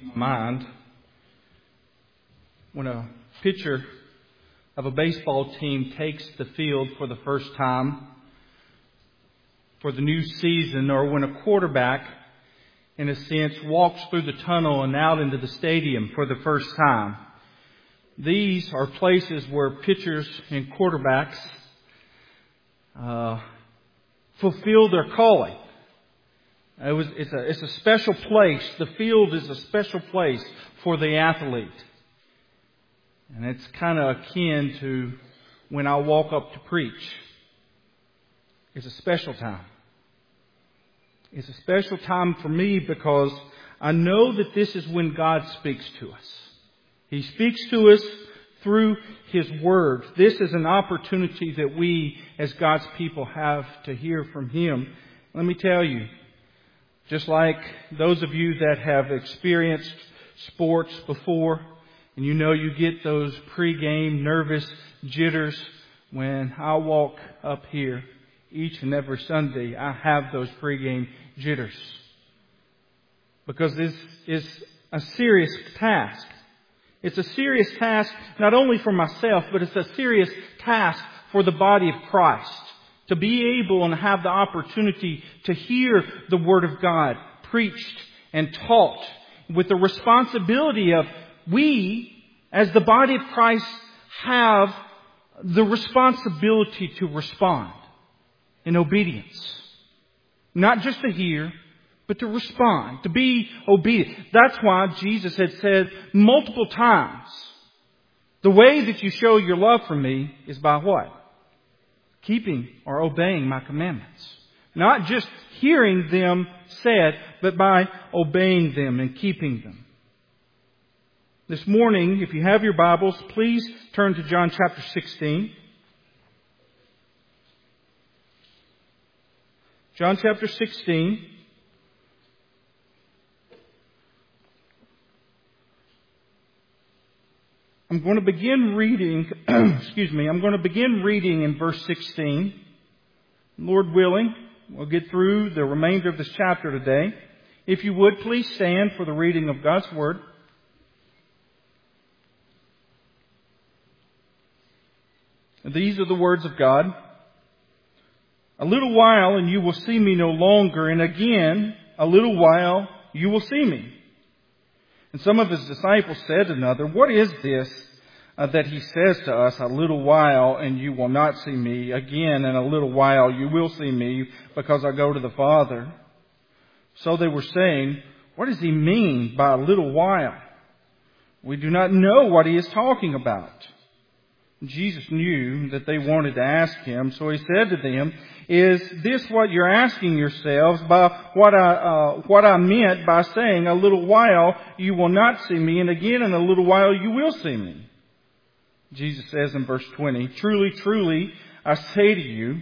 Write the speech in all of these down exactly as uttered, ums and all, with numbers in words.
my mind when a pitcher of a baseball team takes the field for the first time for the new season, or when a quarterback, in a sense, walks through the tunnel and out into the stadium for the first time. These are places where pitchers and quarterbacks uh, fulfill their calling. It was, it's a, it's a special place. The field is a special place for the athlete. And it's kind of akin to when I walk up to preach. It's a special time. It's a special time for me because I know that this is when God speaks to us. He speaks to us through His Word. This is an opportunity that we as God's people have to hear from Him. Let me tell you, just like those of you that have experienced sports before, and you know you get those pre-game nervous jitters when I walk up here each and every Sunday. I have those pre-game jitters because this is a serious task. It's a serious task not only for myself, but it's a serious task for the body of Christ. To be able and have the opportunity to hear the Word of God preached and taught with the responsibility of we, as the body of Christ, have the responsibility to respond in obedience. Not just to hear, but to respond, to be obedient. That's why Jesus had said multiple times, the way that you show your love for me is by what? Keeping or obeying my commandments. Not just hearing them said, but by obeying them and keeping them. This morning, if you have your Bibles, please turn to John chapter sixteen. John chapter sixteen. I'm going to begin reading, excuse me, I'm going to begin reading in verse sixteen. Lord willing, we'll get through the remainder of this chapter today. If you would, please stand for the reading of God's Word. These are the words of God. A little while and you will see me no longer, and again, a little while you will see me. And some of His disciples said to another, what is this uh, that He says to us, a little while and you will not see me, again in a little while you will see me, because I go to the Father? So they were saying, what does He mean by a little while? We do not know what He is talking about. Jesus knew that they wanted to ask Him, so He said to them, is this what you're asking yourselves by what I, uh, what I meant by saying a little while you will not see me, and again in a little while you will see me? Jesus says in verse twenty, truly, truly, I say to you,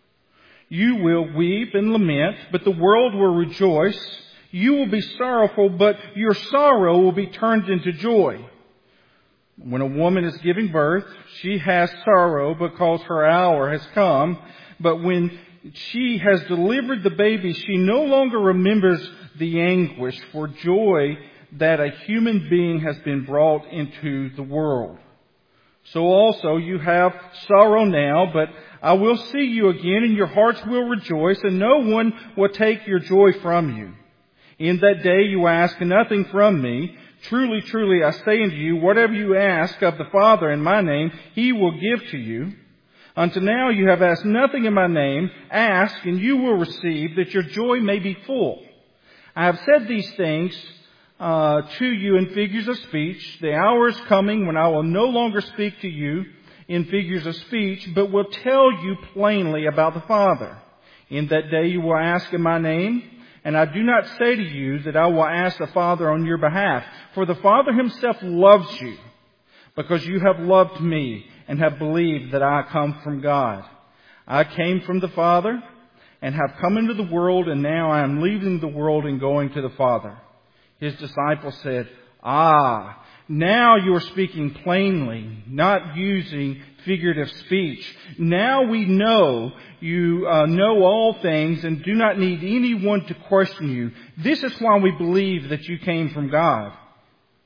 you will weep and lament, but the world will rejoice. You will be sorrowful, but your sorrow will be turned into joy. When a woman is giving birth, she has sorrow because her hour has come. But when she has delivered the baby, she no longer remembers the anguish for joy that a human being has been brought into the world. So also you have sorrow now, but I will see you again, and your hearts will rejoice, and no one will take your joy from you. In that day you ask nothing from me. Truly, truly, I say unto you, whatever you ask of the Father in my name, He will give to you. Until now you have asked nothing in my name. Ask, and you will receive, that your joy may be full. I have said these things uh, to you in figures of speech. The hour is coming when I will no longer speak to you in figures of speech, but will tell you plainly about the Father. In that day you will ask in my name. And I do not say to you that I will ask the Father on your behalf, for the Father Himself loves you, because you have loved me and have believed that I come from God. I came from the Father and have come into the world, and now I am leaving the world and going to the Father. His disciples said, Ah, now you are speaking plainly, not using figurative speech. Now we know you uh, know all things and do not need anyone to question you. This is why we believe that you came from God.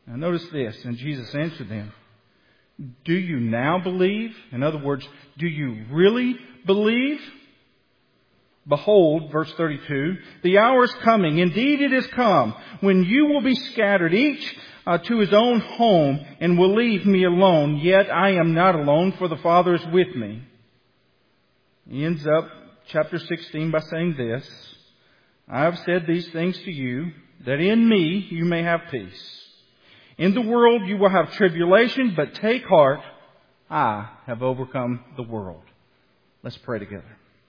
Now notice this, and Jesus answered them, do you now believe? In other words, do you really believe? Behold, verse thirty-two, the hour is coming, indeed it is come, when you will be scattered, each uh, to his own home, and will leave me alone. Yet I am not alone, for the Father is with me. He ends up chapter sixteen by saying this, I have said these things to you, that in me you may have peace. In the world you will have tribulation, but take heart, I have overcome the world. Let's pray together.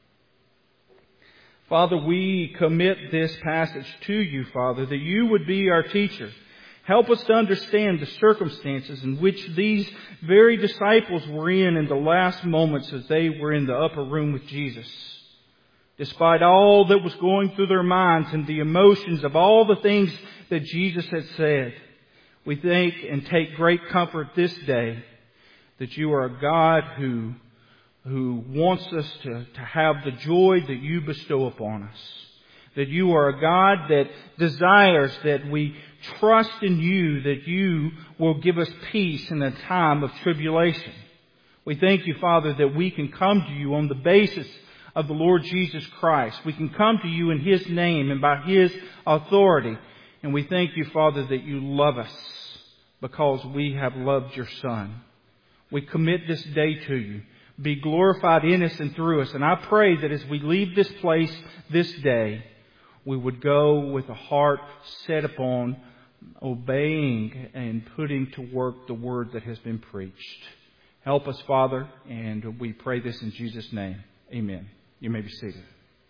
Father, we commit this passage to you, Father, that you would be our teacher. Help us to understand the circumstances in which these very disciples were in in the last moments as they were in the upper room with Jesus. Despite all that was going through their minds and the emotions of all the things that Jesus had said, we think and take great comfort this day that you are a God who, who wants us to, to have the joy that you bestow upon us. That you are a God that desires that we trust in you, that you will give us peace in a time of tribulation. We thank you, Father, that we can come to you on the basis of the Lord Jesus Christ. We can come to you in His name and by His authority. And we thank you, Father, that you love us because we have loved your Son. We commit this day to you. Be glorified in us and through us. And I pray that as we leave this place this day, we would go with a heart set upon obeying and putting to work the word that has been preached. Help us, Father, and we pray this in Jesus' name. Amen. You may be seated.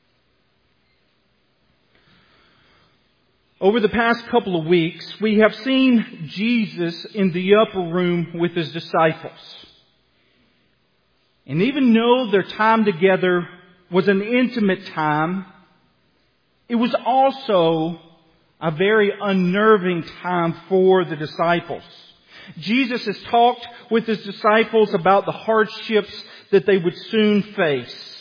Over the past couple of weeks, we have seen Jesus in the upper room with His disciples. And even though their time together was an intimate time, it was also a very unnerving time for the disciples. Jesus has talked with His disciples about the hardships that they would soon face.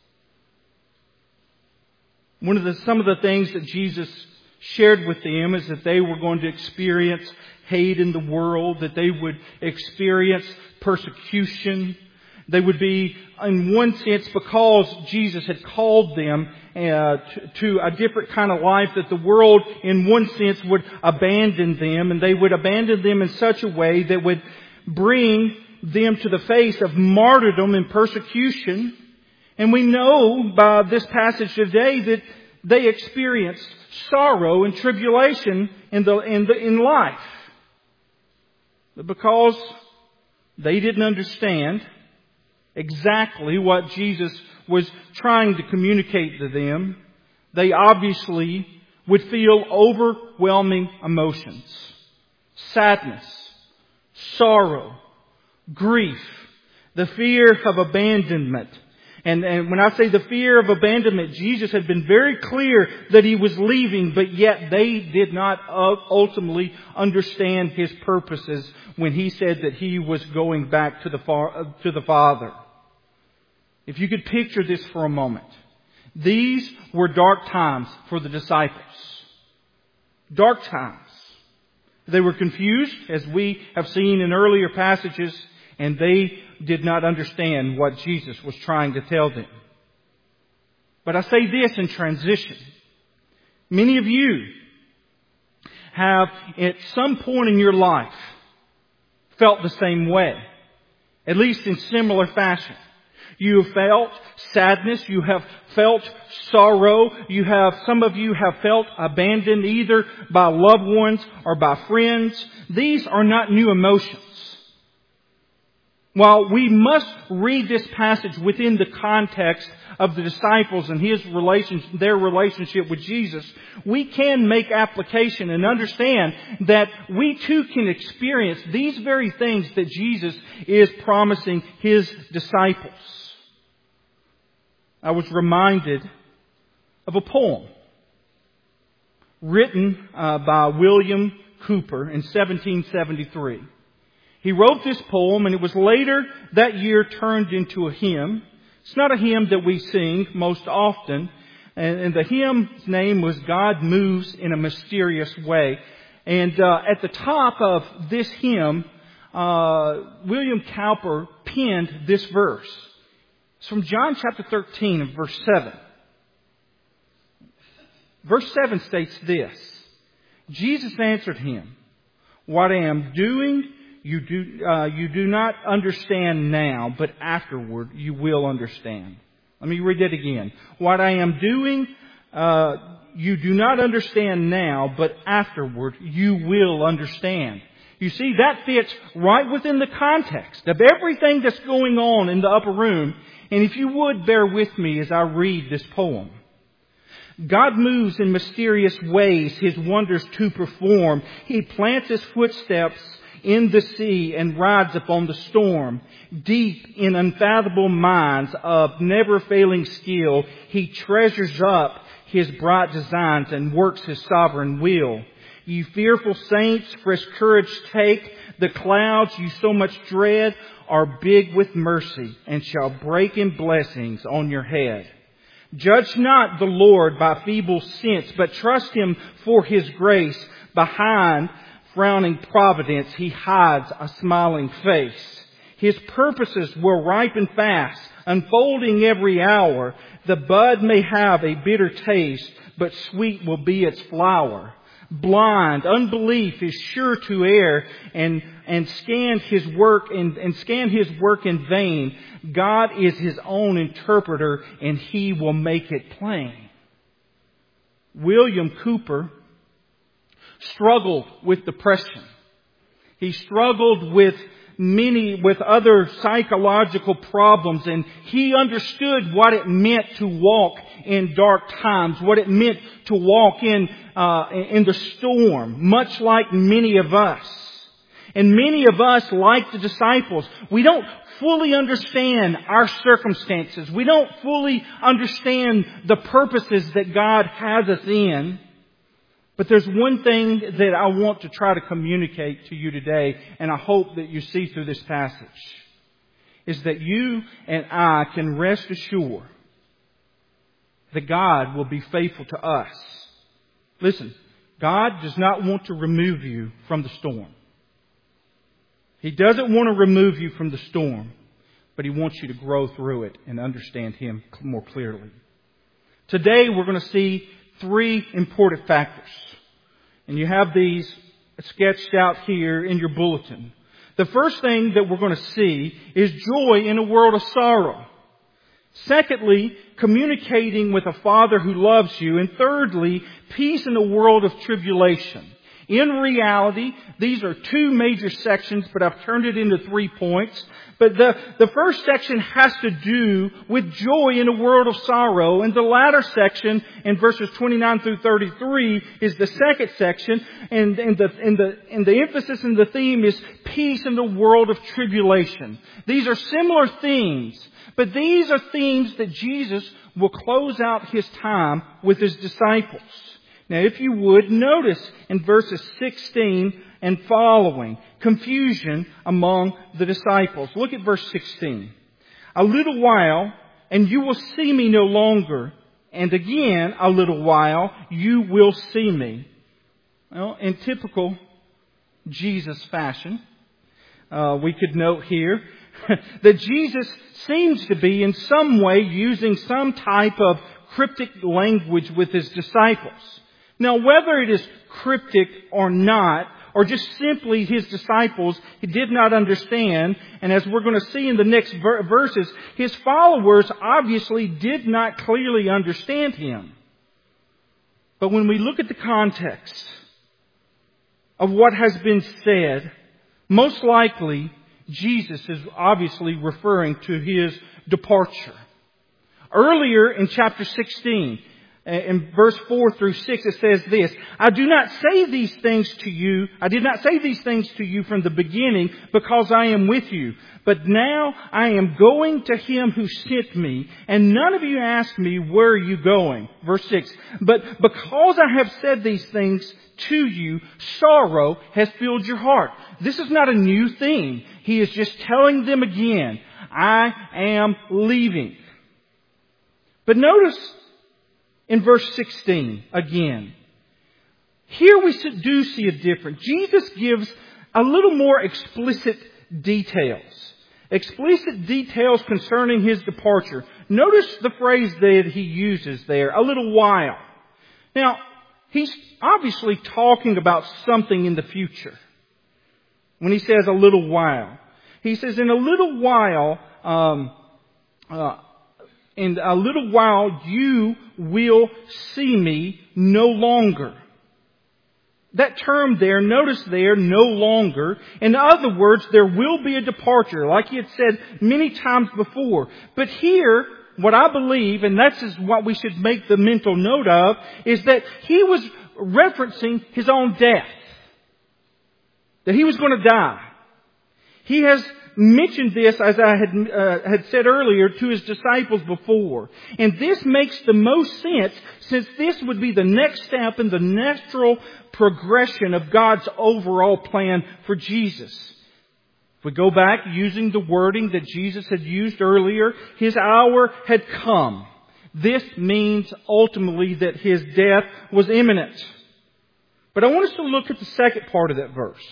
One of the, some of the things that Jesus shared with them is that they were going to experience hate in the world, that they would experience persecution. They would be, in one sense, because Jesus had called them uh, to, to a different kind of life, that the world, in one sense, would abandon them, and they would abandon them in such a way that would bring them to the face of martyrdom and persecution. And we know by this passage today that they experienced sorrow and tribulation in the in the in life. But because they didn't understand exactly what Jesus was trying to communicate to them, they obviously would feel overwhelming emotions. Sadness, sorrow, grief, the fear of abandonment. And, and when I say the fear of abandonment, Jesus had been very clear that He was leaving, but yet they did not ultimately understand His purposes when He said that He was going back to the, far, to the Father. If you could picture this for a moment. These were dark times for the disciples. Dark times. They were confused, as we have seen in earlier passages, and they did not understand what Jesus was trying to tell them. But I say this in transition. Many of you have at some point in your life felt the same way, at least in similar fashion. You have felt sadness. You have felt sorrow. You have, some of you have felt abandoned either by loved ones or by friends. These are not new emotions. While we must read this passage within the context of the disciples and his relation, their relationship with Jesus, we can make application and understand that we too can experience these very things that Jesus is promising His disciples. I was reminded of a poem written uh, by William Cowper in seventeen seventy-three. He wrote this poem, and it was later that year turned into a hymn. It's not a hymn that we sing most often. And the hymn's name was God Moves in a Mysterious Way. And uh, at the top of this hymn, uh, William Cowper penned this verse. It's from John chapter thirteen and verse seven. Verse seven states this: Jesus answered him, "What I am doing, you do, uh, you do not understand now, but afterward you will understand." Let me read that again. "What I am doing, uh, you do not understand now, but afterward you will understand." You see, that fits right within the context of everything that's going on in the upper room. And if you would, bear with me as I read this poem. God moves in mysterious ways His wonders to perform. He plants His footsteps in the sea and rides upon the storm. Deep in unfathomable minds of never-failing skill, He treasures up His bright designs and works His sovereign will. Ye fearful saints, fresh courage take. The clouds you so much dread are big with mercy and shall break in blessings on your head. Judge not the Lord by feeble sense, but trust Him for His grace. Behind frowning providence, He hides a smiling face. His purposes will ripen fast, unfolding every hour. The bud may have a bitter taste, but sweet will be its flower. Blind unbelief is sure to err and, and scan his work and, and scan his work in vain. God is His own interpreter and He will make it plain. William Cowper struggled with depression. He struggled with many, with other psychological problems, and he understood what it meant to walk in dark times, what it meant to walk in, uh, in the storm, much like many of us. And many of us, like the disciples, we don't fully understand our circumstances. We don't fully understand the purposes that God has us in. But there's one thing that I want to try to communicate to you today, and I hope that you see through this passage, is that you and I can rest assured that God will be faithful to us. Listen, God does not want to remove you from the storm. He doesn't want to remove you from the storm, but He wants you to grow through it and understand Him more clearly. Today we're going to see three important factors. And you have these sketched out here in your bulletin. The first thing that we're going to see is joy in a world of sorrow. Secondly, communicating with a Father who loves you. And thirdly, peace in a world of tribulation. In reality, these are two major sections, but I've turned it into three points. But the, the first section has to do with joy in a world of sorrow. And the latter section, in verses twenty-nine through thirty-three, is the second section. And, and, the, and, the, and the emphasis and the theme is peace in the world of tribulation. These are similar themes, but these are themes that Jesus will close out His time with His disciples. Now, if you would, notice in verses sixteen and following, confusion among the disciples. Look at verse sixteen. A little while, and you will see me no longer. And again, a little while, you will see me. Well, in typical Jesus fashion, uh, we could note here that Jesus seems to be in some way using some type of cryptic language with His disciples. Now, whether it is cryptic or not, or just simply His disciples He did not understand, and as we're going to see in the next ver- verses, His followers obviously did not clearly understand Him. But when we look at the context of what has been said, most likely Jesus is obviously referring to His departure. Earlier in chapter sixteen, in verse four through six, it says this: I do not say these things to you. I did not say these things to you from the beginning because I am with you. But now I am going to Him who sent me, and none of you ask me, where are you going? Verse six. But because I have said these things to you, sorrow has filled your heart. This is not a new thing. He is just telling them again, I am leaving. But notice in verse sixteen, again, Here we do see a difference. Jesus gives a little more explicit details. Explicit details concerning His departure. Notice the phrase that He uses there, a little while. Now, He's obviously talking about something in the future when He says a little while. He says, in a little while, um, uh, in a little while you will see me no longer. That term there, notice there, no longer. In other words, there will be a departure, like He had said many times before. But here, what I believe, and that's is what we should make the mental note of, is that He was referencing His own death. That He was going to die. He has mentioned this, as I had uh, had said earlier, to His disciples before. And this makes the most sense, since this would be the next step in the natural progression of God's overall plan for Jesus. If we go back using the wording that Jesus had used earlier, His hour had come. This means ultimately that His death was imminent. But I want us to look at the second part of that verse.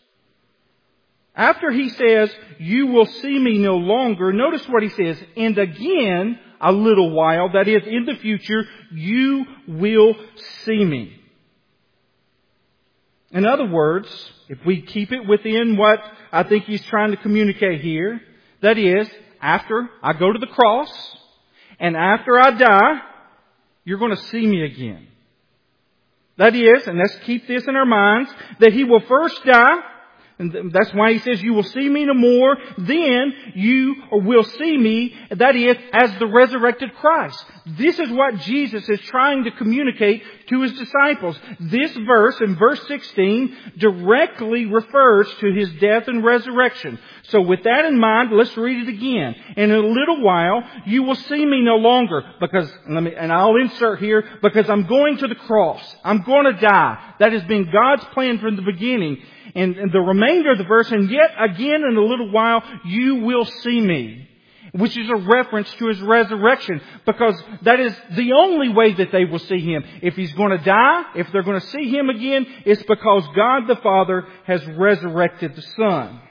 After He says, you will see me no longer, notice what He says, and again, a little while, that is, in the future, you will see me. In other words, if we keep it within what I think He's trying to communicate here, that is, after I go to the cross, and after I die, you're going to see me again. That is, and let's keep this in our minds, that He will first die. And that's why He says, you will see me no more. Then you will see me, that is, as the resurrected Christ. This is what Jesus is trying to communicate to His disciples. This verse, in verse sixteen, directly refers to His death and resurrection. So with that in mind, let's read it again. In a little while, you will see me no longer, because, let me, and I'll insert here, because I'm going to the cross. I'm going to die. That has been God's plan from the beginning. And, and the remainder of the verse, and yet again in a little while you will see me. Which is a reference to His resurrection. Because that is the only way that they will see Him. If He's going to die, if they're going to see Him again, it's because God the Father has resurrected the Son.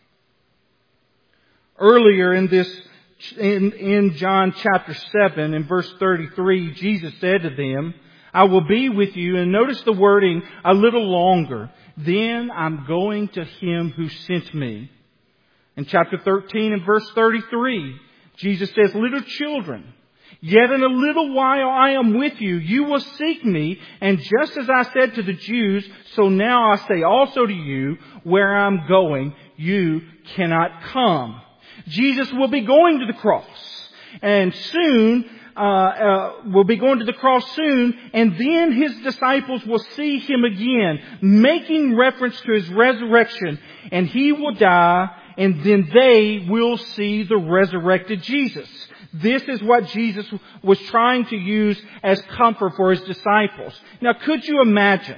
Earlier in this, in, in John chapter seven, in verse thirty-three, Jesus said to them, I will be with you, and notice the wording, a little longer. Then I'm going to Him who sent me. In chapter thirteen and verse thirty-three, Jesus says, little children, yet in a little while I am with you. You will seek me. And just as I said to the Jews, so now I say also to you, where I'm going, you cannot come. Jesus will be going to the cross. And soon, Uh, uh, will be going to the cross soon, and then His disciples will see Him again, making reference to His resurrection, and He will die, and then they will see the resurrected Jesus. This is what Jesus was trying to use as comfort for His disciples. Now, could you imagine,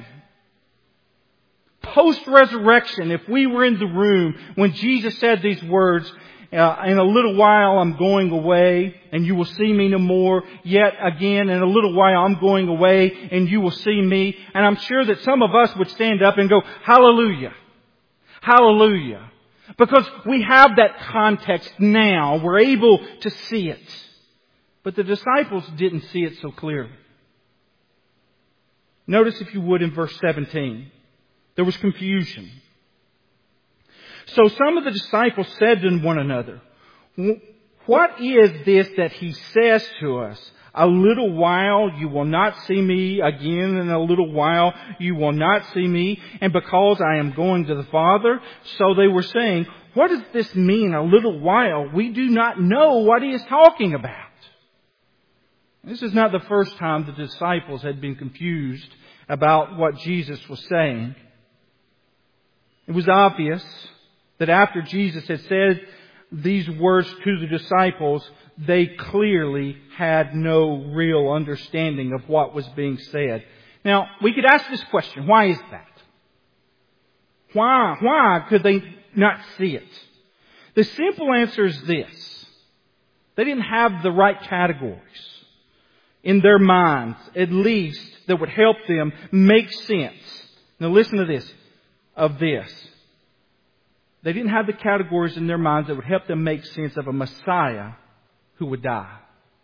post-resurrection, if we were in the room when Jesus said these words, Uh, in a little while I'm going away, and you will see me no more. Yet again, in a little while I'm going away, and you will see me. And I'm sure that some of us would stand up and go, hallelujah. Hallelujah. Because we have that context now. We're able to see it. But the disciples didn't see it so clearly. Notice, if you would, in verse seventeen, there was confusion. So some of the disciples said to one another, what is this that He says to us? A little while you will not see me, again in a little while you will not see me, and because I am going to the Father. So they were saying, what does this mean, a little while? We do not know what He is talking about. This is not the first time the disciples had been confused about what Jesus was saying. It was obvious that after Jesus had said these words to the disciples, they clearly had no real understanding of what was being said. Now, we could ask this question, why is that? Why? Why could they not see it? The simple answer is this. They didn't have the right categories. in their minds, at least, that would help them make sense. Now listen to this, of this. They didn't have the categories in their minds that would help them make sense of a Messiah who would die.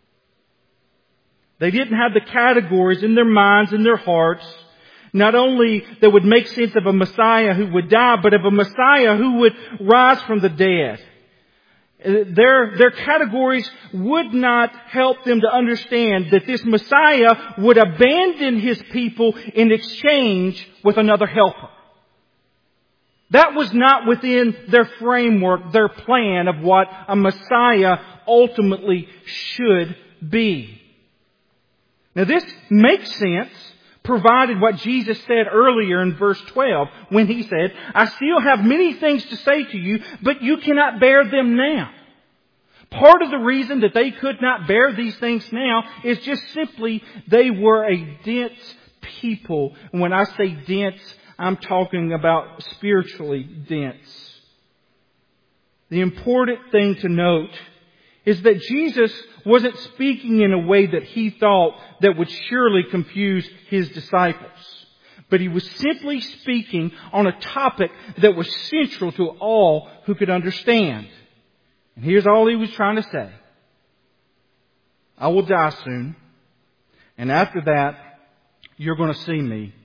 They didn't have the categories in their minds and their hearts, not only that would make sense of a Messiah who would die, but of a Messiah who would rise from the dead. Their, their categories would not help them to understand that this Messiah would abandon His people in exchange with another helper. That was not within their framework, their plan of what a Messiah ultimately should be. Now this makes sense, provided what Jesus said earlier in verse twelve, when He said, I still have many things to say to you, but you cannot bear them now. Part of the reason that they could not bear these things now is just simply they were a dense people. And when I say dense, I'm talking about spiritually dense. The important thing to note is that Jesus wasn't speaking in a way that He thought that would surely confuse His disciples. But He was simply speaking on a topic that was central to all who could understand. And here's all He was trying to say. I will die soon. And after that, you're going to see me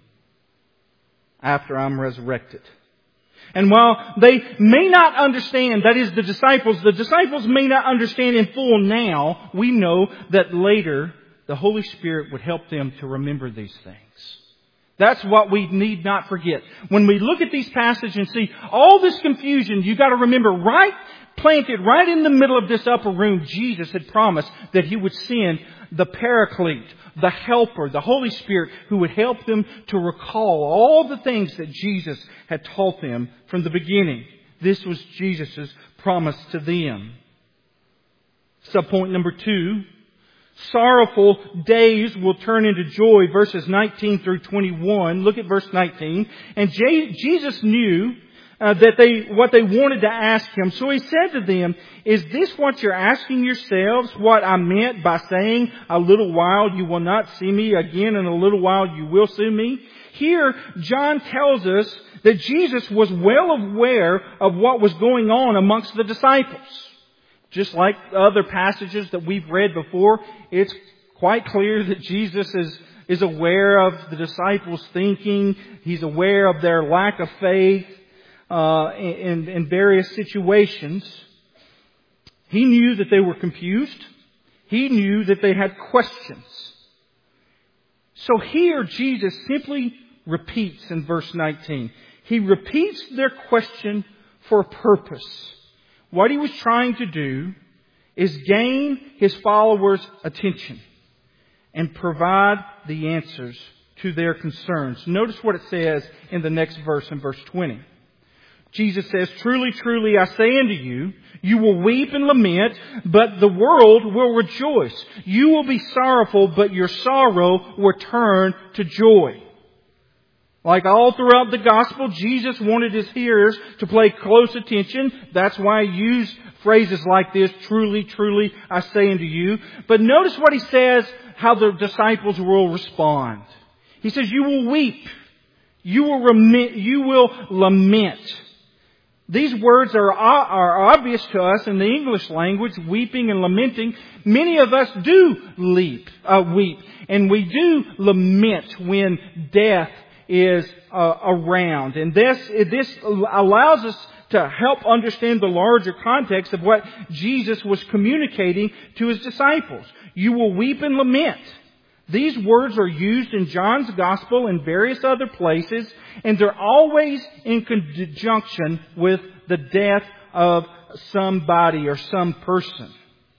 after I'm resurrected. And while they may not understand, that is the disciples, the disciples may not understand in full now, we know that later the Holy Spirit would help them to remember these things. That's what we need not forget. When we look at these passages and see all this confusion, you've got to remember, right planted right in the middle of this upper room, Jesus had promised that He would send the Paraclete, the Helper, the Holy Spirit, who would help them to recall all the things that Jesus had taught them from the beginning. This was Jesus' promise to them. Subpoint number two. Sorrowful days will turn into joy, verses nineteen through twenty-one. Look at verse nineteen. And J- Jesus knew uh, that they what they wanted to ask Him. So He said to them, is this what you're asking yourselves? What I meant by saying, a little while you will not see me, again in a little while you will see me? Here, John tells us that Jesus was well aware of what was going on amongst the disciples. Just like other passages that we've read before, it's quite clear that Jesus is, is aware of the disciples' thinking. He's aware of their lack of faith uh, in, in various situations. He knew that they were confused. He knew that they had questions. So here Jesus simply repeats in verse nineteen. He repeats their question for a purpose. What He was trying to do is gain His followers' attention and provide the answers to their concerns. Notice what it says in the next verse, in verse twenty. Jesus says, truly, truly, I say unto you, you will weep and lament, but the world will rejoice. You will be sorrowful, but your sorrow will turn to joy. Like all throughout the gospel, Jesus wanted His hearers to pay close attention. That's why He used phrases like this, truly, truly, I say unto you. But notice what He says, how the disciples will respond. He says, you will weep. You will lament. You will lament. These words are, are obvious to us in the English language, weeping and lamenting. Many of us do leap, uh, weep, and we do lament when death is uh, around. And this, this allows us to help understand the larger context of what Jesus was communicating to His disciples. You will weep and lament. These words are used in John's Gospel and various other places, and they're always in conjunction with the death of somebody or some person.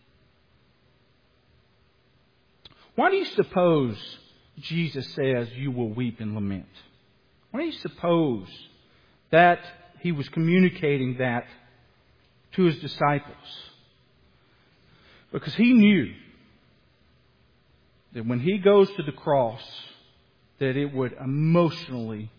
Why do you suppose Jesus says you will weep and lament? Why do you suppose that He was communicating that to His disciples? Because He knew that when He goes to the cross, that it would emotionally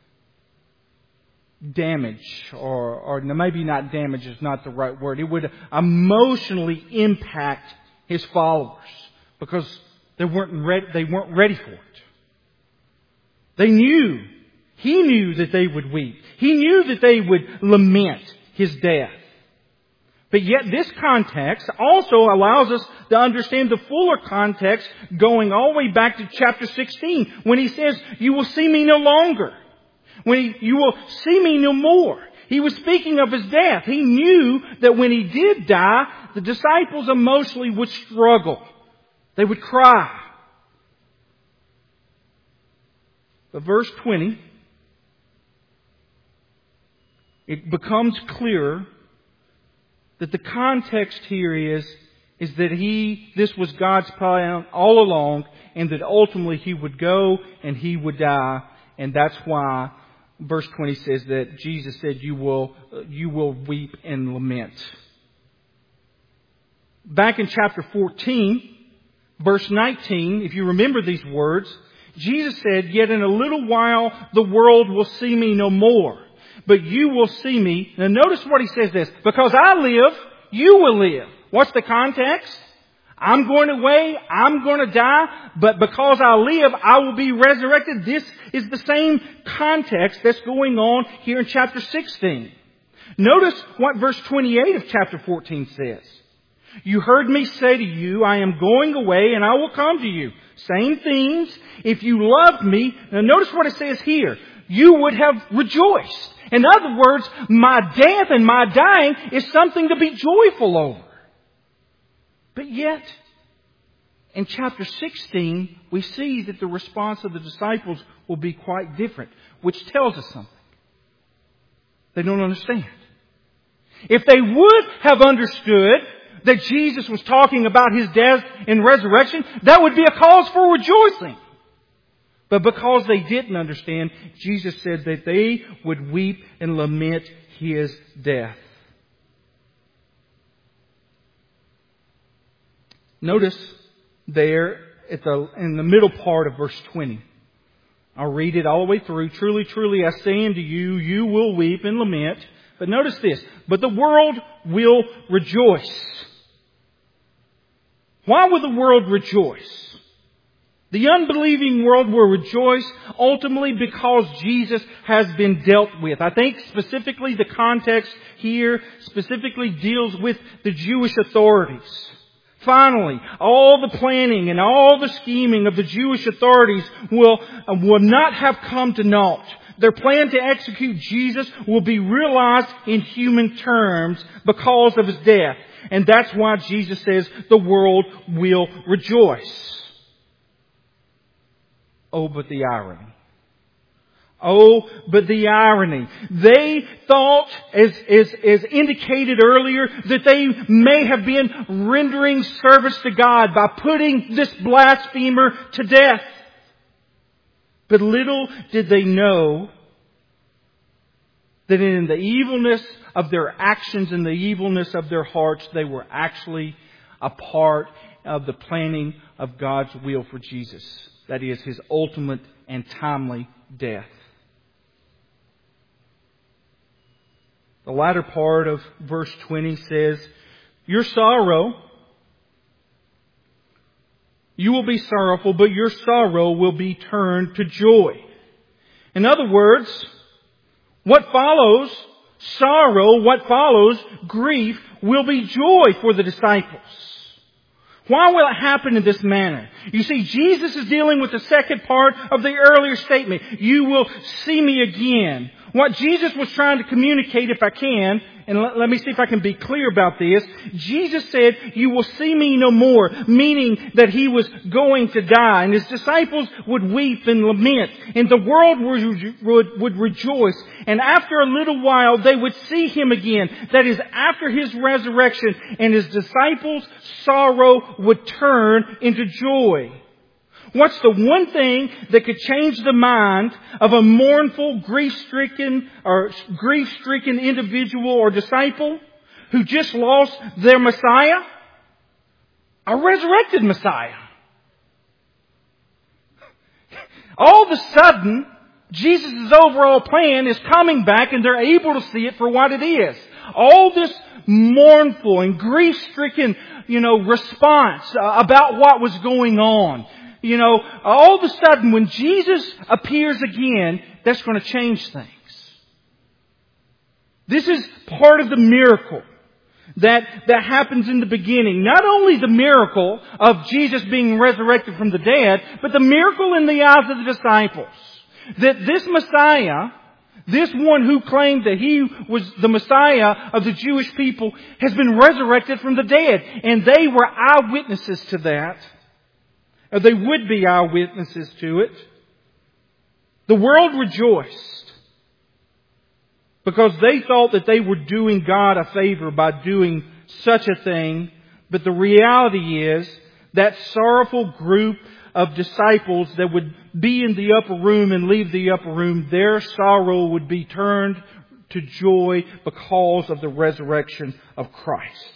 damage, or, or maybe not damage is not the right word. It would emotionally impact His followers. Because They weren't ready, they weren't ready for it. They knew, He knew that they would weep. He knew that they would lament His death. But yet this context also allows us to understand the fuller context going all the way back to chapter sixteen when He says, you will see me no longer. When he, you will see me no more. He was speaking of His death. He knew that when He did die, the disciples emotionally would struggle. They would cry. But verse twenty, it becomes clearer that the context here is, is that He, this was God's plan all along, and that ultimately He would go and He would die. And that's why verse twenty says that Jesus said, you will, you will weep and lament. Back in chapter fourteen, verse nineteen, if you remember these words, Jesus said, yet in a little while the world will see me no more. But you will see me. Now notice what He says this. Because I live, you will live. What's the context? I'm going away. I'm going to die. But because I live, I will be resurrected. This is the same context that's going on here in chapter sixteen. Notice what verse twenty-eight of chapter fourteen says. You heard me say to you, I am going away and I will come to you. Same things. If you loved me, now notice what it says here. You would have rejoiced. In other words, my death and my dying is something to be joyful over. But yet, in chapter sixteen, we see that the response of the disciples will be quite different, which tells us something. They don't understand. If they would have understood that Jesus was talking about His death and resurrection, that would be a cause for rejoicing. But because they didn't understand, Jesus said that they would weep and lament His death. Notice there at the, in the middle part of verse twenty. I'll read it all the way through. Truly, truly, I say unto you, you will weep and lament. But notice this. But the world will rejoice. Why will the world rejoice? The unbelieving world will rejoice ultimately because Jesus has been dealt with. I think specifically the context here specifically deals with the Jewish authorities. Finally, all the planning and all the scheming of the Jewish authorities will, will not have come to naught. Their plan to execute Jesus will be realized in human terms because of His death. And that's why Jesus says the world will rejoice. Oh, but the irony. Oh, but the irony. They thought, as, as, as indicated earlier, that they may have been rendering service to God by putting this blasphemer to death. But little did they know that in the evilness of their actions and the evilness of their hearts, they were actually a part of the planning of God's will for Jesus. That is, His ultimate and timely death. The latter part of verse twenty says, your sorrow, you will be sorrowful, but your sorrow will be turned to joy. In other words, what follows sorrow, what follows grief, will be joy for the disciples. Why will it happen in this manner? You see, Jesus is dealing with the second part of the earlier statement. You will see me again. What Jesus was trying to communicate, if I can, and let, let me see if I can be clear about this. Jesus said, you will see me no more, meaning that He was going to die. And His disciples would weep and lament, and the world would, would, would rejoice. And after a little while, they would see Him again. That is, after His resurrection, and His disciples' sorrow would turn into joy. What's the one thing that could change the mind of a mournful, grief-stricken, or grief-stricken individual or disciple who just lost their Messiah? A resurrected Messiah. All of a sudden, Jesus' overall plan is coming back and they're able to see it for what it is. all this mournful and grief-stricken, you know, response uh, about what was going on. You know, all of a sudden when Jesus appears again, that's going to change things. This is part of the miracle that, that happens in the beginning. Not only the miracle of Jesus being resurrected from the dead, but the miracle in the eyes of the disciples. That this Messiah, this one who claimed that He was the Messiah of the Jewish people, has been resurrected from the dead. And they were eyewitnesses to that. Or they would be eyewitnesses to it. The world rejoiced because they thought that they were doing God a favor by doing such a thing. But the reality is that sorrowful group of disciples that would be in the upper room and leave the upper room, their sorrow would be turned to joy because of the resurrection of Christ.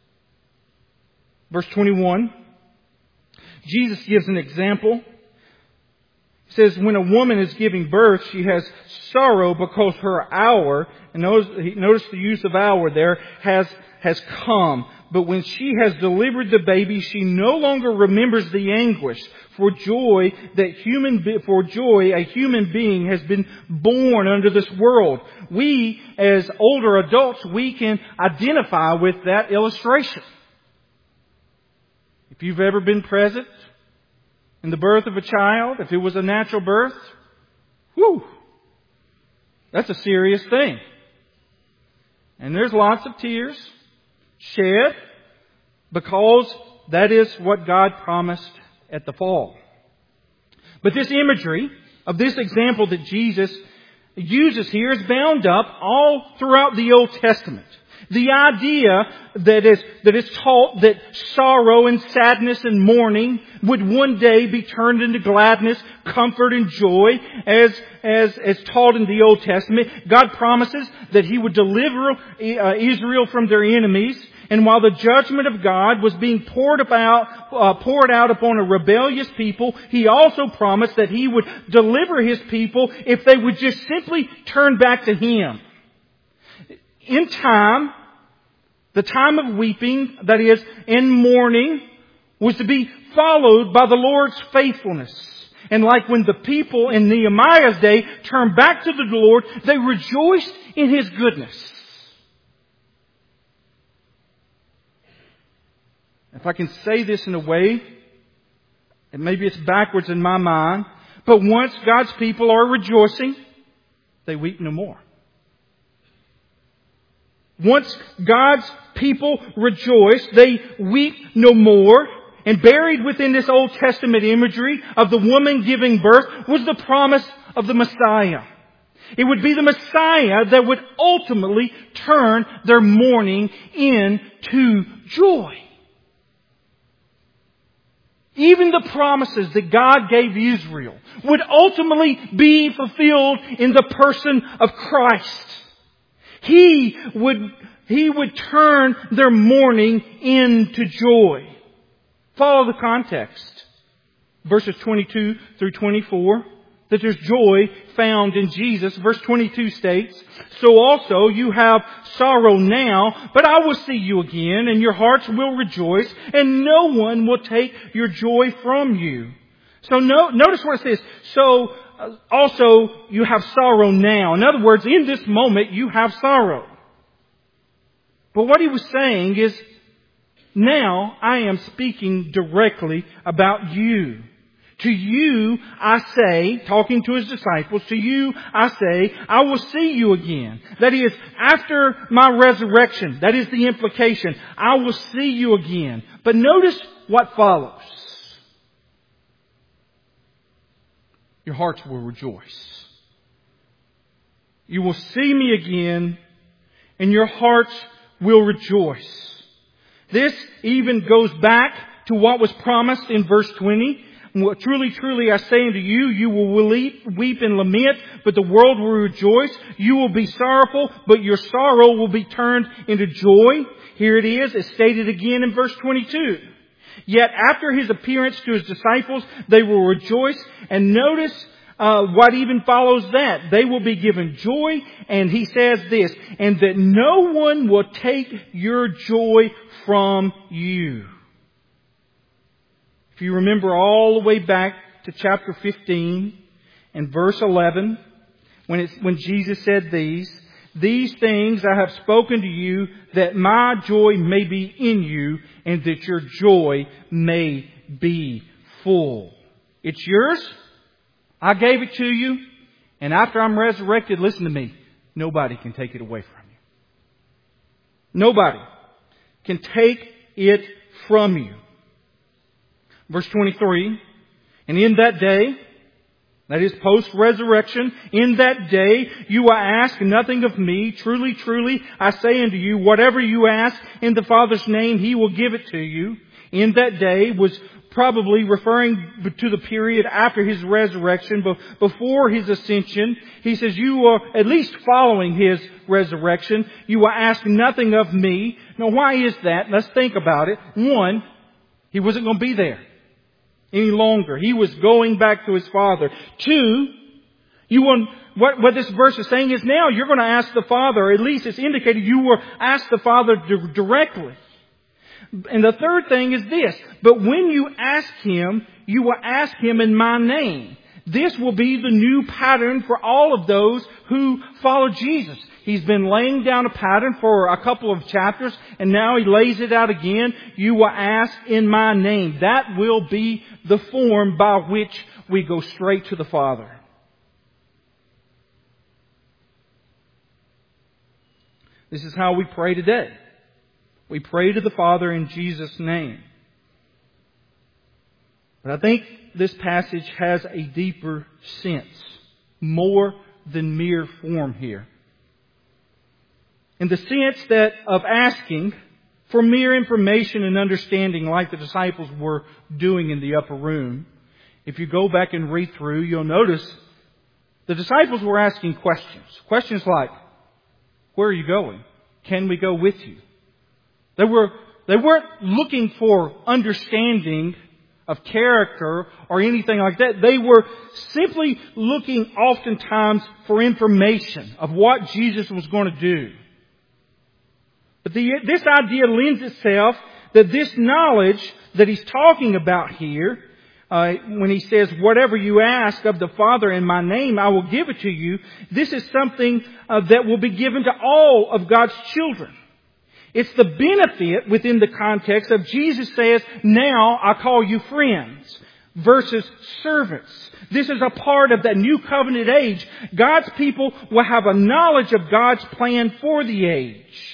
Verse twenty-one, Jesus gives an example. He says, when a woman is giving birth, she has sorrow because her hour, and notice, notice the use of hour there, has, has come. But when she has delivered the baby, she no longer remembers the anguish for joy that human, for joy a human being has been born under this world. We, as older adults, we can identify with that illustration. If you've ever been present in the birth of a child, if it was a natural birth, whew, that's a serious thing. And there's lots of tears shed because that is what God promised at the fall. But this imagery of this example that Jesus uses here is bound up all throughout the Old Testament. The idea that is, that is taught that sorrow and sadness and mourning would one day be turned into gladness, comfort and joy as, as, as taught in the Old Testament. God promises that He would deliver uh, Israel from their enemies. And while the judgment of God was being poured about, uh, poured out upon a rebellious people, He also promised that He would deliver His people if they would just simply turn back to Him. In time, the time of weeping, that is, in mourning, was to be followed by the Lord's faithfulness. And like when the people in Nehemiah's day turned back to the Lord, they rejoiced in His goodness. If I can say this in a way, and maybe it's backwards in my mind, but once God's people are rejoicing, they weep no more. Once God's people rejoice, they weep no more. And buried within this Old Testament imagery of the woman giving birth was the promise of the Messiah. It would be the Messiah that would ultimately turn their mourning into joy. Even the promises that God gave Israel would ultimately be fulfilled in the person of Christ. He would, He would turn their mourning into joy. Follow the context. Verses twenty-two through twenty-four. That there's joy found in Jesus. Verse twenty-two states, so also you have sorrow now, but I will see you again, and your hearts will rejoice, and no one will take your joy from you. So no, notice what it says. So uh, also you have sorrow now. In other words, in this moment you have sorrow. But what he was saying is, now I am speaking directly about you. To you I say, talking to His disciples, to you I say, I will see you again. That is, after my resurrection, that is the implication. I will see you again. But notice what follows. Your hearts will rejoice. You will see me again, and your hearts will rejoice. This even goes back to what was promised in verse twenty. Truly, truly, I say unto you, you will weep, weep and lament, but the world will rejoice. You will be sorrowful, but your sorrow will be turned into joy. Here it is. It's stated again in verse twenty-two. Yet after His appearance to His disciples, they will rejoice. And notice uh, what even follows that. They will be given joy, and He says this, and that no one will take your joy from you. If you remember all the way back to chapter fifteen and verse eleven, when it's, when Jesus said these, these things I have spoken to you, that my joy may be in you, and that your joy may be full. It's yours. I gave it to you. And after I'm resurrected, listen to me, nobody can take it away from you. Nobody can take it from you. Verse twenty-three, and in that day, that is post-resurrection, in that day you will ask nothing of me. Truly, truly, I say unto you, whatever you ask in the Father's name, He will give it to you. In that day was probably referring to the period after His resurrection, before His ascension. He says, you are at least following His resurrection. You will ask nothing of me. Now, why is that? Let's think about it. One, He wasn't going to be there any longer. He was going back to His Father. Two, you want, what, what this verse is saying is now you're going to ask the Father, or at least it's indicated you will ask the Father di- directly. And the third thing is this, but when you ask Him, you will ask Him in my name. This will be the new pattern for all of those who follow Jesus. He's been laying down a pattern for a couple of chapters, and now He lays it out again. You will ask in my name. That will be the form by which we go straight to the Father. This is how we pray today. We pray to the Father in Jesus' name. But I think this passage has a deeper sense, more than mere form here. In the sense that of asking for mere information and understanding like the disciples were doing in the upper room. If you go back and read through, you'll notice the disciples were asking questions. Questions like, where are you going? Can we go with you? They were, they weren't looking for understanding of character or anything like that. They were simply looking oftentimes for information of what Jesus was going to do. But the, this idea lends itself that this knowledge that He's talking about here, uh, when He says, whatever you ask of the Father in my name, I will give it to you. This is something uh, that will be given to all of God's children. It's the benefit within the context of Jesus says, now I call you friends versus servants. This is a part of that new covenant age. God's people will have a knowledge of God's plan for the age.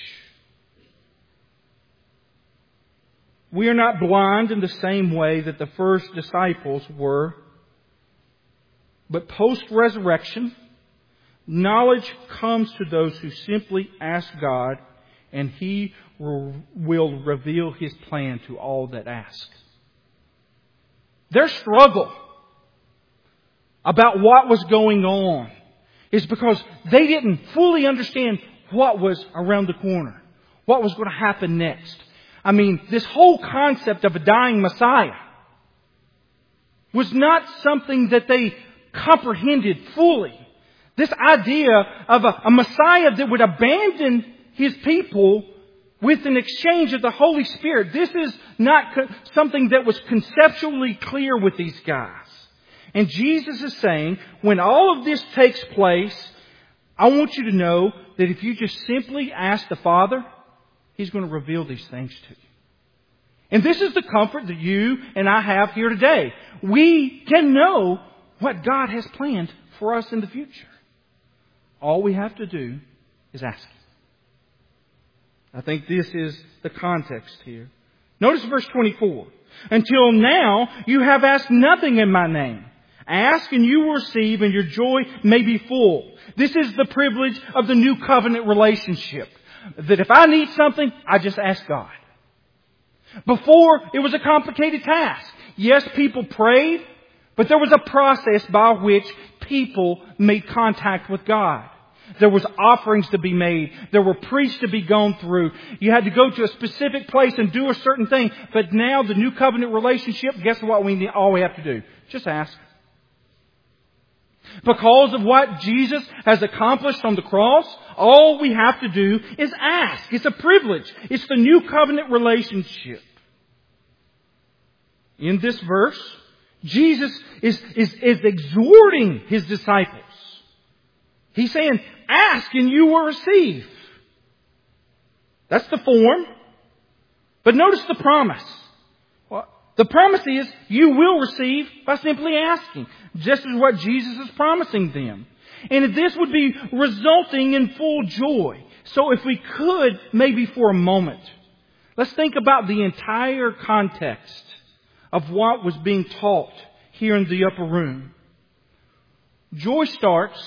We are not blind in the same way that the first disciples were. But post-resurrection, knowledge comes to those who simply ask God, and He will reveal His plan to all that ask. Their struggle about what was going on is because they didn't fully understand what was around the corner, what was going to happen next. I mean, this whole concept of a dying Messiah was not something that they comprehended fully. This idea of a, a Messiah that would abandon His people with an exchange of the Holy Spirit. This is not co- something that was conceptually clear with these guys. And Jesus is saying, when all of this takes place, I want you to know that if you just simply ask the Father, He's going to reveal these things to you. And this is the comfort that you and I have here today. We can know what God has planned for us in the future. All we have to do is ask Him. I think this is the context here. Notice verse twenty-four. Until now, you have asked nothing in my name. Ask and you will receive, and your joy may be full. This is the privilege of the new covenant relationship. That if I need something, I just ask God. Before, it was a complicated task. Yes, people prayed, but there was a process by which people made contact with God. There was offerings to be made. There were priests to be gone through. You had to go to a specific place and do a certain thing. But now the new covenant relationship, guess what we need, all we have to do? Just ask. Because of what Jesus has accomplished on the cross, all we have to do is ask. It's a privilege. It's the new covenant relationship. In this verse, Jesus is, is, is exhorting His disciples. He's saying, ask and you will receive. That's the form. But notice the promise. Well, the promise is you will receive by simply asking. Just as what Jesus is promising them. And this would be resulting in full joy. So if we could, maybe for a moment, let's think about the entire context of what was being taught here in the upper room. Joy starts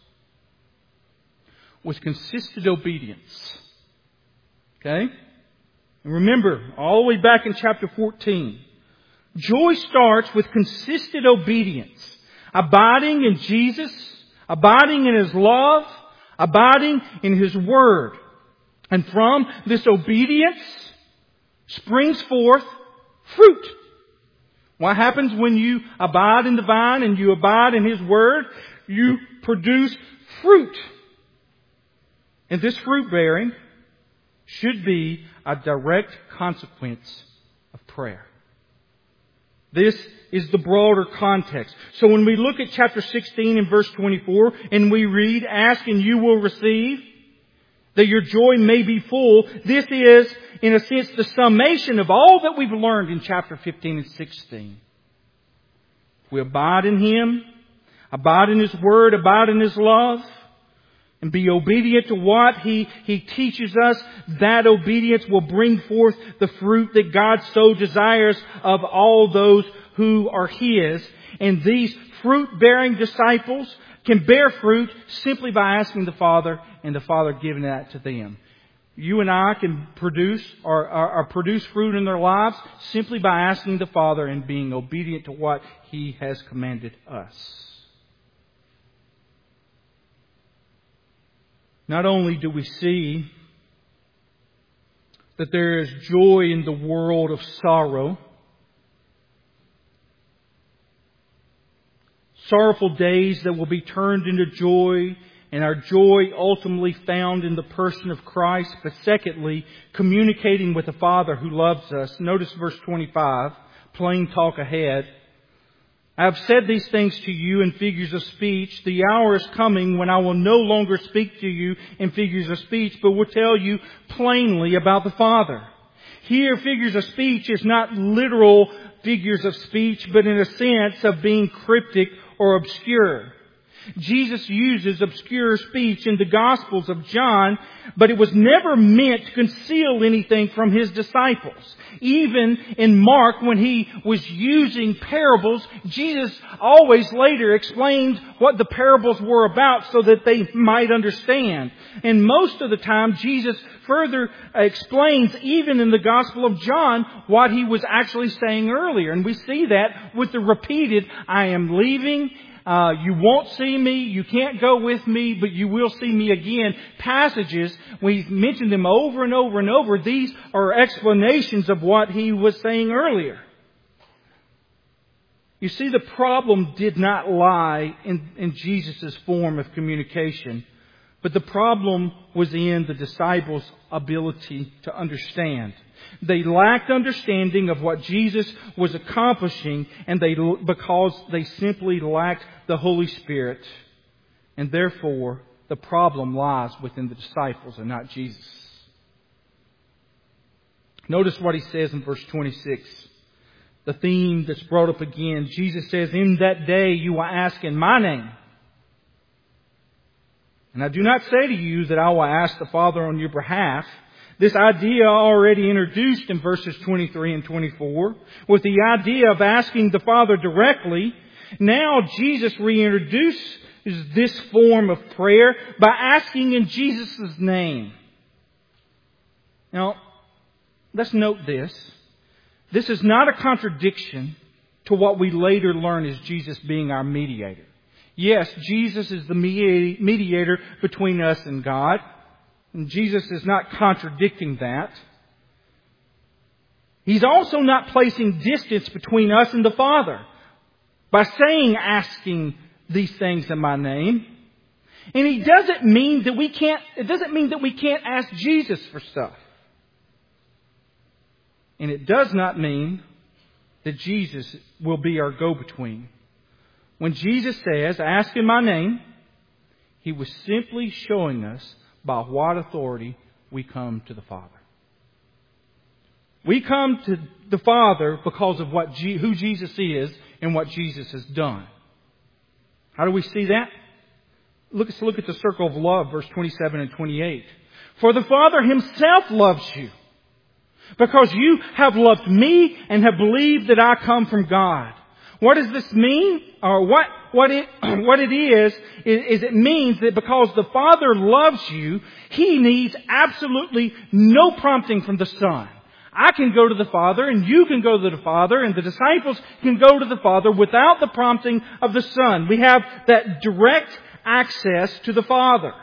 with consistent obedience. Okay? And remember, all the way back in chapter fourteen, joy starts with consistent obedience. Abiding in Jesus, abiding in His love, abiding in His Word. And from this obedience springs forth fruit. What happens when you abide in the vine and you abide in His Word? You produce fruit. And this fruit bearing should be a direct consequence of prayer. This is the broader context. So when we look at chapter sixteen and verse twenty-four and we read, ask and you will receive, that your joy may be full. This is, in a sense, the summation of all that we've learned in chapter fifteen and sixteen. We abide in Him, abide in His Word, abide in His love, and be obedient to what He, He teaches us. That obedience will bring forth the fruit that God so desires of all those who are His. And these fruit-bearing disciples can bear fruit simply by asking the Father and the Father giving that to them. You and I can produce or, or, or produce fruit in their lives simply by asking the Father and being obedient to what He has commanded us. Not only do we see that there is joy in the world of sorrow, sorrowful days that will be turned into joy, and our joy ultimately found in the person of Christ, but secondly, communicating with the Father who loves us. Notice verse twenty-five, plain talk ahead. I have said these things to you in figures of speech. The hour is coming when I will no longer speak to you in figures of speech, but will tell you plainly about the Father. Here, figures of speech is not literal figures of speech, but in a sense of being cryptic or obscure. Jesus uses obscure speech in the Gospels of John, but it was never meant to conceal anything from His disciples. Even in Mark, when He was using parables, Jesus always later explained what the parables were about so that they might understand. And most of the time, Jesus further explains, even in the Gospel of John, what He was actually saying earlier. And we see that with the repeated, I am leaving. Uh, you won't see me, you can't go with me, but you will see me again. Passages, we mentioned them over and over and over. These are explanations of what He was saying earlier. You see, the problem did not lie in, in Jesus' form of communication, but the problem was in the disciples' ability to understand. They lacked understanding of what Jesus was accomplishing, and they because they simply lacked the Holy Spirit. And therefore, the problem lies within the disciples and not Jesus. Notice what He says in verse twenty-six. The theme that's brought up again. Jesus says, in that day you will ask in my name. And I do not say to you that I will ask the Father on your behalf. This idea already introduced in verses twenty-three and twenty-four, with the idea of asking the Father directly. Now Jesus reintroduces this form of prayer by asking in Jesus' name. Now, let's note this. This is not a contradiction to what we later learn as Jesus being our mediator. Yes, Jesus is the mediator between us and God. And Jesus is not contradicting that. He's also not placing distance between us and the Father by saying asking these things in my name. And He doesn't mean that we can't, it doesn't mean that we can't ask Jesus for stuff. And it does not mean that Jesus will be our go-between. When Jesus says, ask in my name, He was simply showing us by what authority we come to the Father. We come to the Father because of what G- who Jesus is and what Jesus has done. How do we see that? Look, let's look at the circle of love, verse twenty-seven and twenty-eight. For the Father Himself loves you, because you have loved me and have believed that I come from God. What does this mean? Or what, what it, what it is, is, is it means that because the Father loves you, He needs absolutely no prompting from the Son. I can go to the Father and you can go to the Father and the disciples can go to the Father without the prompting of the Son. We have that direct access to the Father.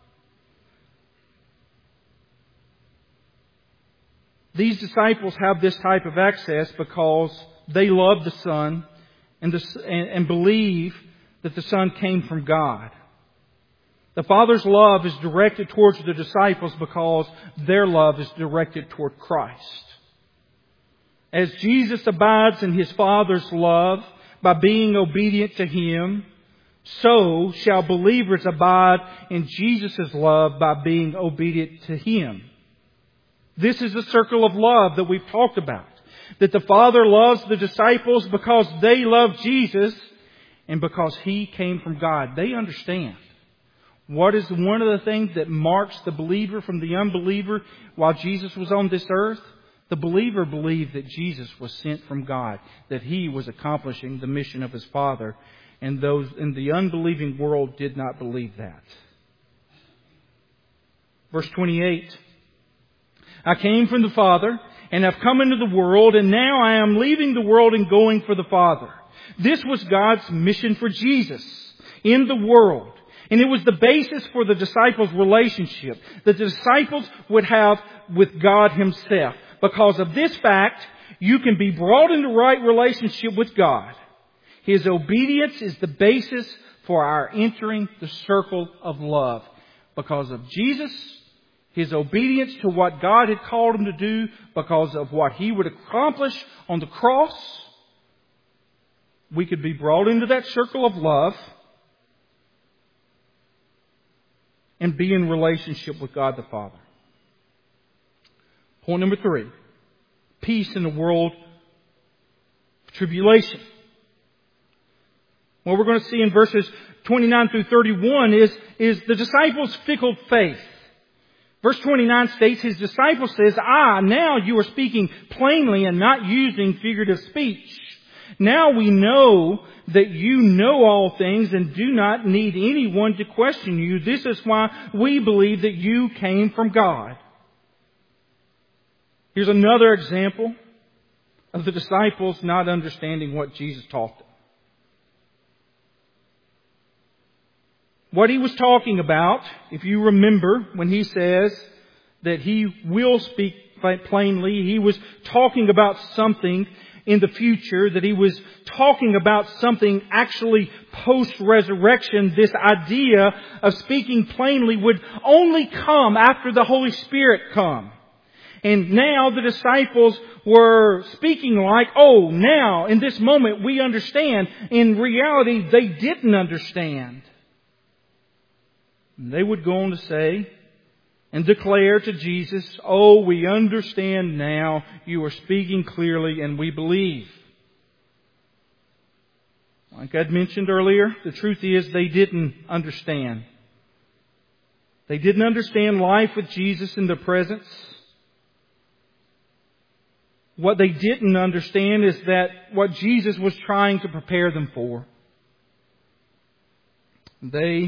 These disciples have this type of access because they love the Son and, the, and, and believe that the Son came from God. The Father's love is directed towards the disciples because their love is directed toward Christ. As Jesus abides in His Father's love by being obedient to Him, so shall believers abide in Jesus' love by being obedient to Him. This is the circle of love that we've talked about. That the Father loves the disciples because they love Jesus and because He came from God. They understand. What is one of the things that marks the believer from the unbeliever while Jesus was on this earth? The believer believed that Jesus was sent from God, that He was accomplishing the mission of His Father, and those in the unbelieving world did not believe that. Verse twenty-eight. I came from the Father and have come into the world, and now I am leaving the world and going for the Father. This was God's mission for Jesus in the world. And it was the basis for the disciples' relationship that the disciples would have with God Himself. Because of this fact, you can be brought into right relationship with God. His obedience is the basis for our entering the circle of love. Because of Jesus, His obedience to what God had called Him to do, because of what He would accomplish on the cross, we could be brought into that circle of love and be in relationship with God the Father. Point number three. Peace in the world of tribulation. What we're going to see in verses twenty-nine through thirty-one is, is the disciples' fickle faith. Verse twenty-nine states, His disciple says, Ah, now you are speaking plainly and not using figurative speech. Now we know that you know all things and do not need anyone to question you. This is why we believe that you came from God. Here's another example of the disciples not understanding what Jesus taught them. What He was talking about, if you remember, when He says that He will speak plainly, He was talking about something in the future, that He was talking about something actually post-resurrection. This idea of speaking plainly would only come after the Holy Spirit come. And now the disciples were speaking like, oh, now in this moment we understand. In reality, they didn't understand. And they would go on to say and declare to Jesus, oh, we understand now. You are speaking clearly and we believe. Like I'd mentioned earlier, the truth is they didn't understand. They didn't understand life with Jesus in their presence. What they didn't understand is that what Jesus was trying to prepare them for. They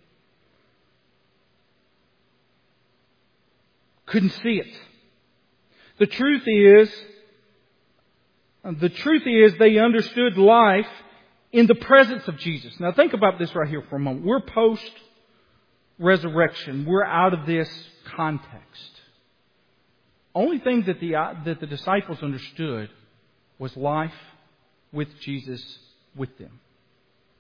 couldn't see it. The truth is, the truth is they understood life in the presence of Jesus. Now think about this right here for a moment. We're post-resurrection. We're out of this context. Only thing that the, that the disciples understood was life with Jesus with them.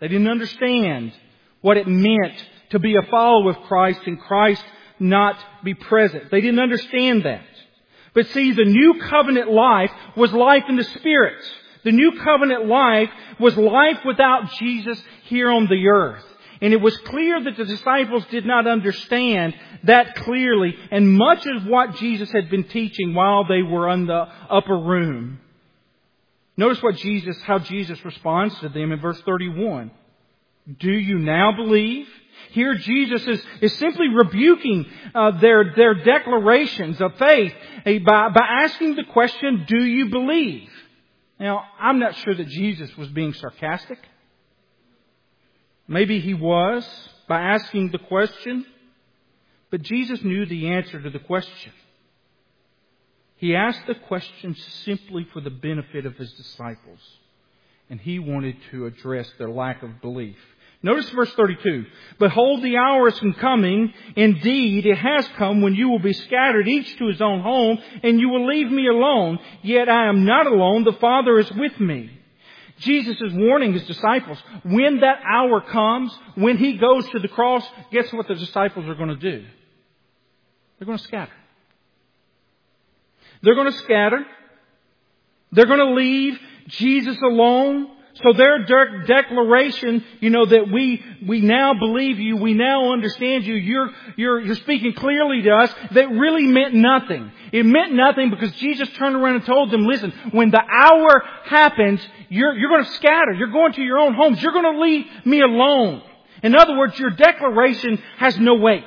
They didn't understand what it meant to be a follower of Christ and Christ not be present. They didn't understand that. But see, the new covenant life was life in the Spirit. The new covenant life was life without Jesus here on the earth. And it was clear that the disciples did not understand that clearly, and much of what Jesus had been teaching while they were in the upper room. Notice what Jesus, how Jesus responds to them in verse thirty-one. Do you now believe? Here Jesus is, is simply rebuking uh, their, their declarations of faith by, by asking the question, do you believe? Now, I'm not sure that Jesus was being sarcastic. Maybe he was by asking the question, but Jesus knew the answer to the question. He asked the question simply for the benefit of His disciples, and He wanted to address their lack of belief. Notice verse thirty-two. Behold, the hour is coming. Indeed, it has come when you will be scattered each to his own home, and you will leave me alone. Yet I am not alone. The Father is with me. Jesus is warning His disciples. When that hour comes, when He goes to the cross, guess what the disciples are going to do? They're going to scatter. They're going to scatter. They're going to leave Jesus alone. So their de- declaration, you know, that we, we now believe you, we now understand you, you're, you're, you're speaking clearly to us, that really meant nothing. It meant nothing because Jesus turned around and told them, listen, when the hour happens, you're, you're going to scatter. You're going to your own homes. You're going to leave me alone. In other words, your declaration has no weight.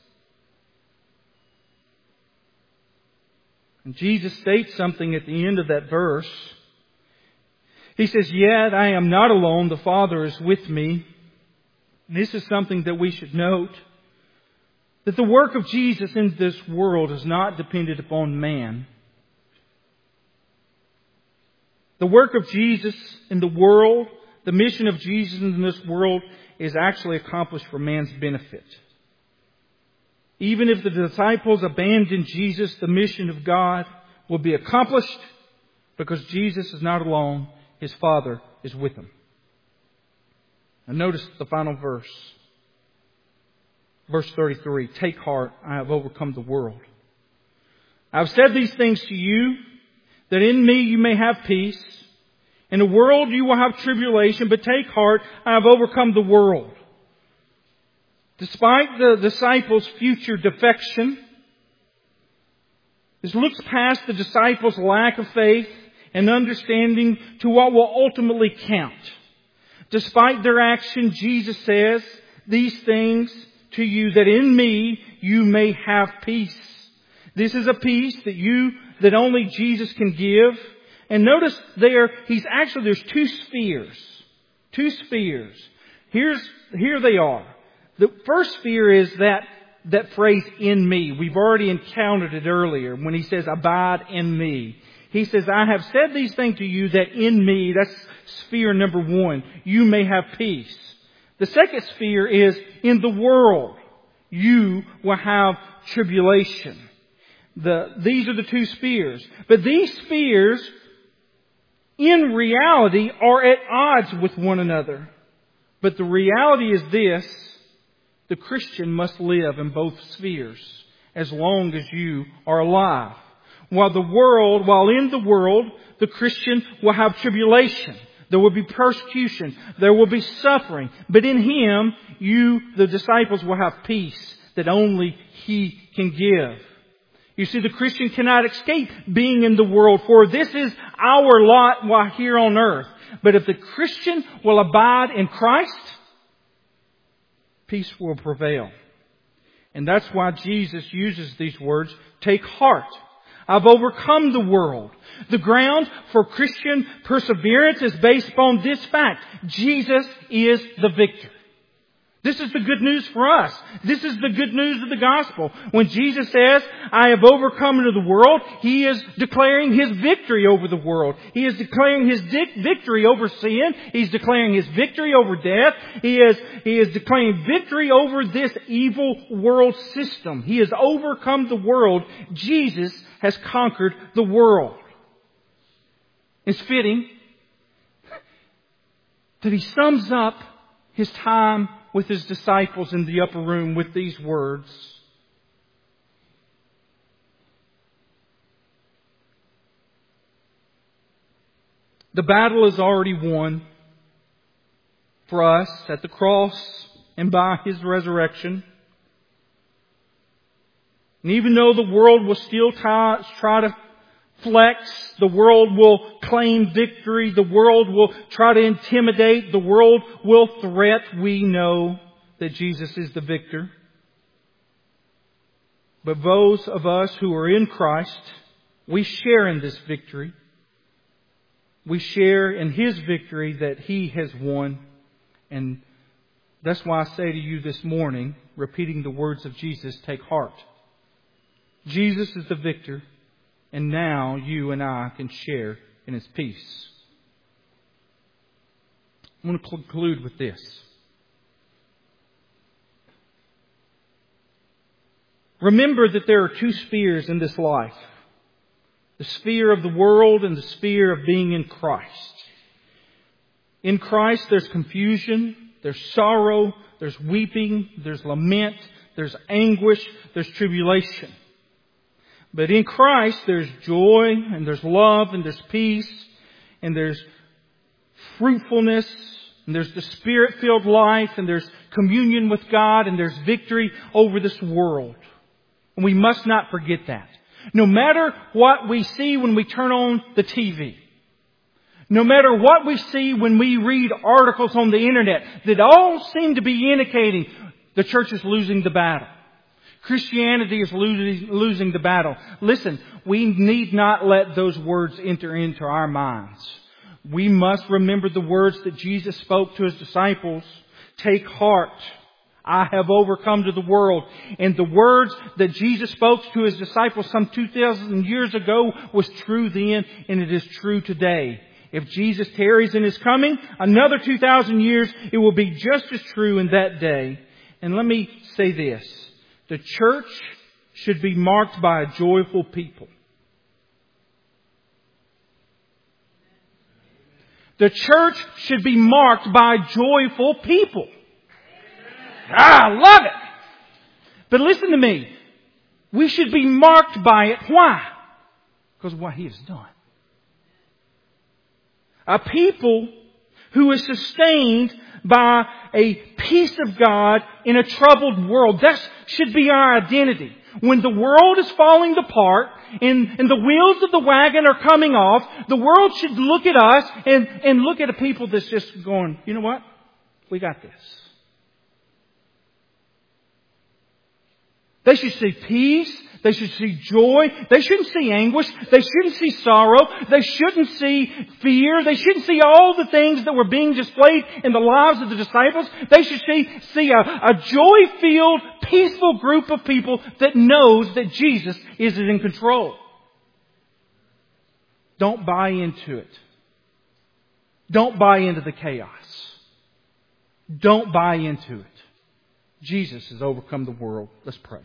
And Jesus states something at the end of that verse. He says, yet I am not alone. The Father is with me. And this is something that we should note. That the work of Jesus in this world is not dependent upon man. The work of Jesus in the world, the mission of Jesus in this world is actually accomplished for man's benefit. Even if the disciples abandon Jesus, the mission of God will be accomplished because Jesus is not alone. His Father is with him. And notice the final verse. Verse thirty-three. Take heart, I have overcome the world. I have said these things to you, that in me you may have peace. In the world you will have tribulation, but take heart, I have overcome the world. Despite the disciples' future defection, this looks past the disciples' lack of faith and understanding to what will ultimately count. Despite their action, Jesus says these things to you, that in me you may have peace. This is a peace that you, that only Jesus can give. And notice there, he's actually, there's two spheres. Two spheres. Here's, here they are. The first sphere is that, that phrase, in me. We've already encountered it earlier when he says, abide in me. He says, I have said these things to you that in me, that's sphere number one, you may have peace. The second sphere is in the world, you will have tribulation. The, these are the two spheres. But these spheres, in reality, are at odds with one another. But the reality is this, the Christian must live in both spheres as long as you are alive. While the world, while in the world, the Christian will have tribulation. There will be persecution. There will be suffering. But in Him, you, the disciples, will have peace that only He can give. You see, the Christian cannot escape being in the world, for this is our lot while here on earth. But if the Christian will abide in Christ, peace will prevail. And that's why Jesus uses these words, take heart. I've overcome the world. The ground for Christian perseverance is based upon this fact. Jesus is the victor. This is the good news for us. This is the good news of the gospel. When Jesus says, I have overcome into the world, He is declaring His victory over the world. He is declaring His victory over sin. He's declaring His victory over death. He is, He is declaring victory over this evil world system. He has overcome the world. Jesus has conquered the world. It's fitting that He sums up His time with His disciples in the upper room with these words. The battle is already won for us at the cross and by His resurrection. And even though the world will still try, try to flex, the world will claim victory, the world will try to intimidate, the world will threat, we know that Jesus is the victor. But those of us who are in Christ, we share in this victory. We share in His victory that He has won. And that's why I say to you this morning, repeating the words of Jesus, take heart. Jesus is the victor, and now you and I can share in His peace. I'm going to conclude with this. Remember that there are two spheres in this life. The sphere of the world and the sphere of being in Christ. In Christ there's confusion, there's sorrow, there's weeping, there's lament, there's anguish, there's tribulation. But in Christ there's joy and there's love and there's peace and there's fruitfulness and there's the Spirit-filled life and there's communion with God and there's victory over this world. And we must not forget that. No matter what we see when we turn on the T V, no matter what we see when we read articles on the internet that all seem to be indicating the church is losing the battle. Christianity is losing, losing the battle. Listen, we need not let those words enter into our minds. We must remember the words that Jesus spoke to His disciples. Take heart. I have overcome to the world. And the words that Jesus spoke to His disciples some two thousand years ago was true then, and it is true today. If Jesus tarries in His coming, another two thousand years, it will be just as true in that day. And let me say this. The church should be marked by a joyful people. The church should be marked by joyful people. Ah, I love it. But listen to me. We should be marked by it. Why? Because of what He has done. A people who is sustained by a peace of God in a troubled world. That should be our identity. When the world is falling apart and, and the wheels of the wagon are coming off, the world should look at us and, and look at a people that's just going, you know what? We got this. They should see peace. They should see joy. They shouldn't see anguish. They shouldn't see sorrow. They shouldn't see fear. They shouldn't see all the things that were being displayed in the lives of the disciples. They should see, see a, a joy-filled, peaceful group of people that knows that Jesus is in control. Don't buy into it. Don't buy into the chaos. Don't buy into it. Jesus has overcome the world. Let's pray.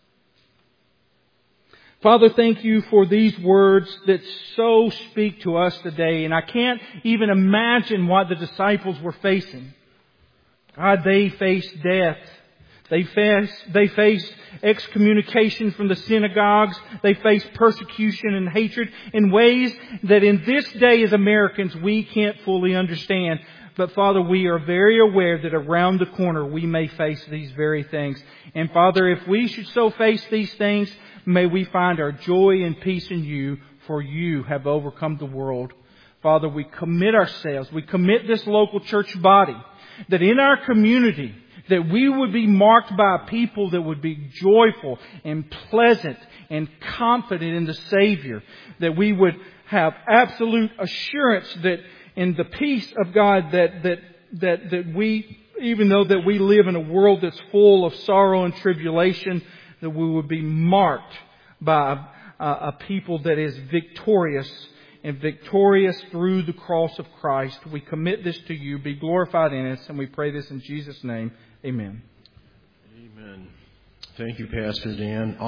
Father, thank You for these words that so speak to us today. And I can't even imagine what the disciples were facing. God, they faced death. They faced, they faced excommunication from the synagogues. They faced persecution and hatred in ways that in this day as Americans we can't fully understand. But Father, we are very aware that around the corner we may face these very things. And Father, if we should so face these things, may we find our joy and peace in You, for You have overcome the world. Father, we commit ourselves, we commit this local church body, that in our community, that we would be marked by a people that would be joyful and pleasant and confident in the Savior. That we would have absolute assurance that in the peace of God that, that, that, that we, even though that we live in a world that's full of sorrow and tribulation, that we would be marked by a, a people that is victorious and victorious through the cross of Christ. We commit this to You. Be glorified in us. And we pray this in Jesus' name. Amen. Amen. Thank you, Pastor Dan.